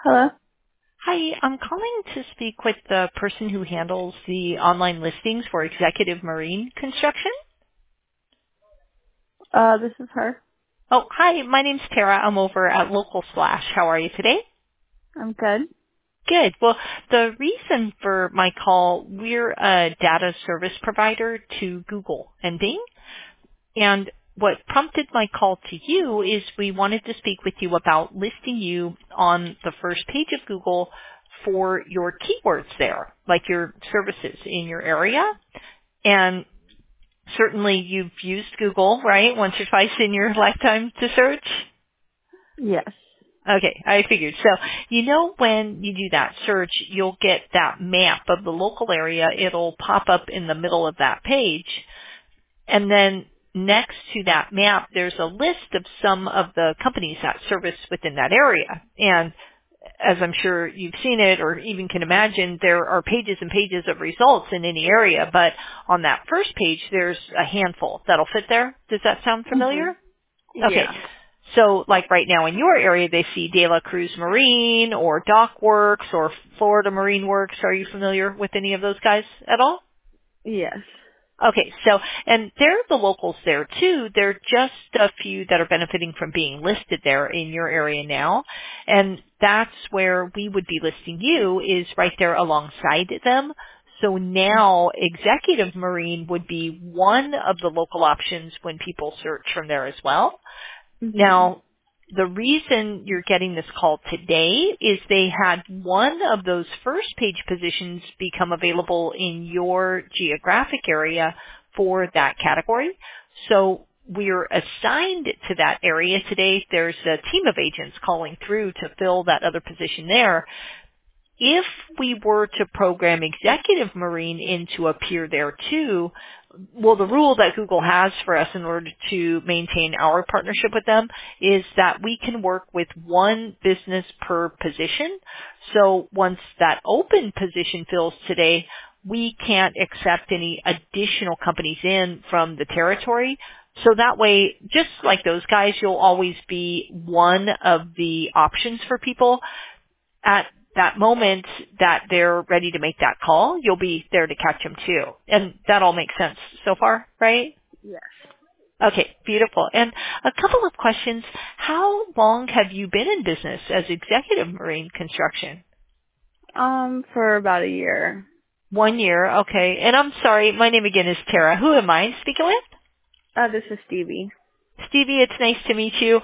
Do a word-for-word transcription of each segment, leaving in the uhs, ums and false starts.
Hello. Hi, I'm calling to speak with the person who handles the online listings for Executive Marine Construction. Uh, this is her. Oh, hi, my name's Tara. I'm over at Local Splash. How are you today? I'm good. Good. Well, the reason for my call, we're a data service provider to Google and Bing. And what prompted my call to you is we wanted to speak with you about listing you on the first page of Google for your keywords there, like your services in your area. And certainly you've used Google, right, once or twice in your lifetime to search? Yes. Okay, I figured. So, you know when you do that search, you'll get that map of the local area. It'll pop up in the middle of that page. And then next to that map, there's a list of some of the companies that service within that area. And as I'm sure you've seen it or even can imagine, there are pages and pages of results in any area, but on that first page, there's a handful that'll fit there. Does that sound Mhm. familiar? Okay. Yeah. So like right now in your area, they see De La Cruz Marine or Dock Works or Florida Marine Works. Are you familiar with any of those guys at all? Yes. Okay, so, and they're the locals there too. They're just a few that are benefiting from being listed there in your area now. And that's where we would be listing you is right there alongside them. So now Executive Marine would be one of the local options when people search from there as well. Mhm. Now, the reason you're getting this call today is they had one of those first page positions become available in your geographic area for that category. So we're assigned to that area today. There's a team of agents calling through to fill that other position there. If we were to program Executive Marine in to appear there too, well, the rule that Google has for us in order to maintain our partnership with them is that we can work with one business per position. So once that open position fills today, we can't accept any additional companies in from the territory. So that way, just like those guys, you'll always be one of the options for people at that moment that they're ready to make that call, you'll be there to catch them too. And that all makes sense so far, right? Yes. Okay, beautiful. And a couple of questions. How long have you been in business as Executive Marine Construction? Um, for about a year. One year, okay. And I'm sorry, my name again is Tara. Who am I speaking with? Uh, this is Stevie. Stevie, it's nice to meet you.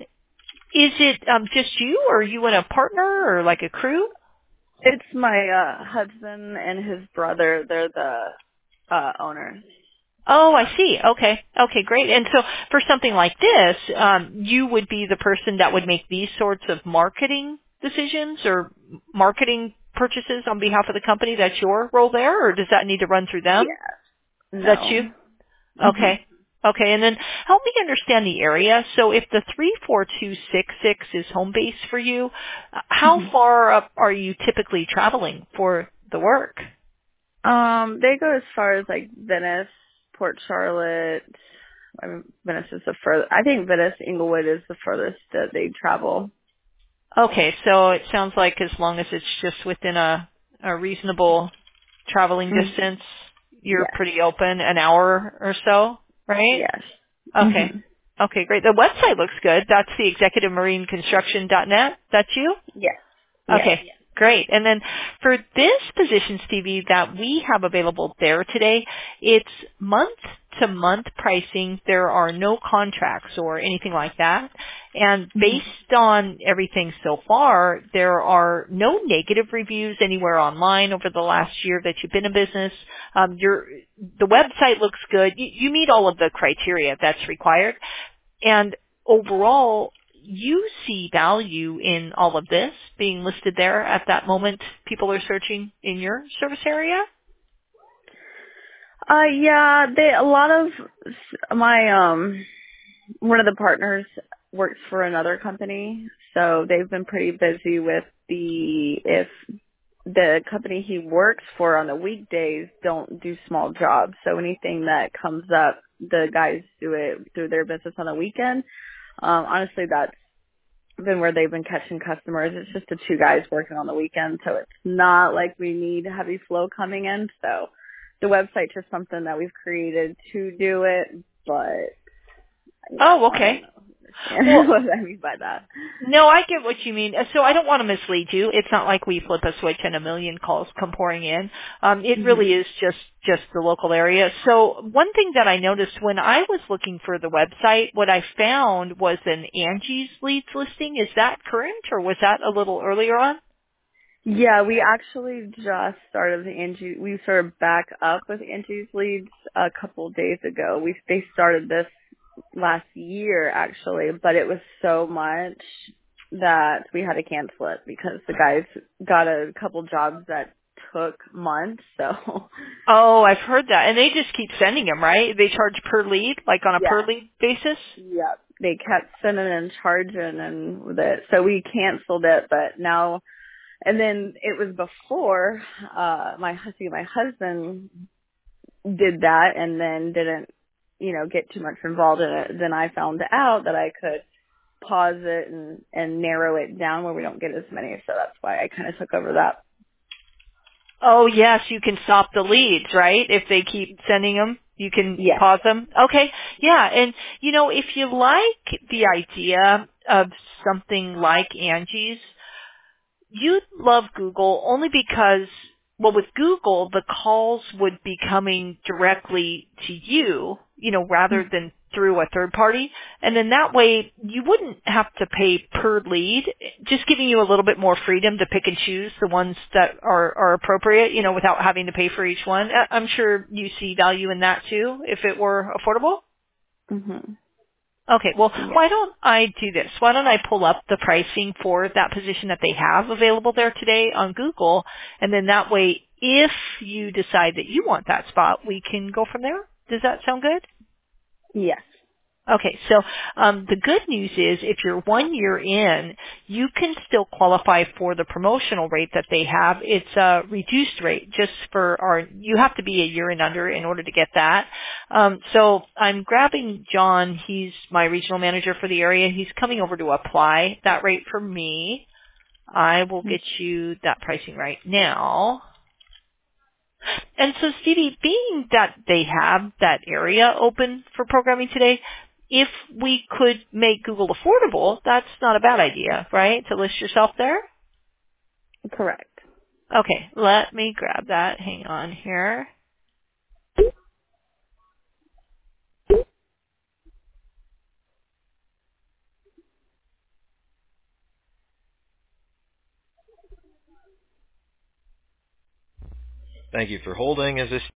Is it um, just you or you and a partner or like a crew? It's my uh husband and his brother. They're the uh owners. Oh, I see. Okay. Okay, great. And so for something like this, um, you would be the person that would make these sorts of marketing decisions or marketing purchases on behalf of the company. That's your role there, or does that need to run through them? Yes. That's you? No. Mhm. Okay. Okay, and then help me understand the area. So if the three four two six six is home base for you, uh, how Mhm. far up are you typically traveling for the work? Um, they go as far as like Venice, Port Charlotte. I mean, Venice is the furthest. I think Venice, Inglewood is the furthest that they travel. Okay, so it sounds like as long as it's just within a, a reasonable traveling Mhm. distance, you're Yes. pretty open, an hour or so, right? Yes. Okay. Mhm. Okay, great. The website looks good. That's the executive marine construction dot net. That's you? Yes. Yes. Okay, great. And then for this position, Stevie, that we have available there today, it's month-to-month pricing. There are no contracts or anything like that. And Mhm. based on everything so far, there are no negative reviews anywhere online over the last year that you've been in business. Um, your the website looks good. You, you meet all of the criteria that's required. And overall, you see value in all of this being listed there at that moment people are searching in your service area? Uh, yeah, they, a lot of s- my, um, one of the partners works for another company, so they've been pretty busy with the, if the company he works for on the weekdays don't do small jobs, so anything that comes up, the guys do it through their business on the weekend. Um, honestly, that's been where they've been catching customers. It's just the two guys working on the weekend, so it's not like we need heavy flow coming in. So the website's just something that we've created to do it, but you know, Oh, I don't okay. know well, what I mean by that. No, I get what you mean. So I don't want to mislead you. It's not like we flip a switch and a million calls come pouring in. Um, it really Mm-hmm. is just just the local area. So one thing that I noticed when I was looking for the website, what I found was an Angie's Leads listing. Is that current, or was that a little earlier on? Yeah, we actually just started the Angie. We sort of back up with Angie's Leads a couple days ago. We they started this last year actually, but it was so much that we had to cancel it because the guys got a couple jobs that took months. So Oh, I've heard that. And they just keep sending them, right? They charge per lead, like on a per yeah, lead basis? yep. They kept sending and charging and with it, so we canceled it. But now, and then it was before uh my husband, my husband did that, and then didn't, you know, get too much involved in it. Then I found out that I could pause it and and narrow it down where we don't get as many. So that's why I kind of took over that. Oh, yes, you can stop the leads, right? If they keep sending them, you can Yes. pause them. Okay, yeah, and you know, if you like the idea of something like Angie's, you'd love Google only because, well, with Google, the calls would be coming directly to you, you know, rather than through a third party. And then that way you wouldn't have to pay per lead, just giving you a little bit more freedom to pick and choose the ones that are, are appropriate, you know, without having to pay for each one. I- I'm sure you see value in that too, if it were affordable. Mhm. Okay, well, Yeah. why don't I do this? Why don't I pull up the pricing for that position that they have available there today on Google, and then that way, if you decide that you want that spot, we can go from there? Does that sound good? Yes. Okay, so um, the good news is if you're one year in, you can still qualify for the promotional rate that they have. It's a reduced rate just for our, you have to be a year and under in order to get that. Um, so I'm grabbing John. He's my regional manager for the area. He's coming over to apply that rate for me. I will get you that pricing right now. And so, Stevie, being that they have that area open for programming today, if we could make Google affordable, that's not a bad idea, right? To list yourself there? Correct. Okay, let me grab that. Hang on here. Thank you for holding. Is this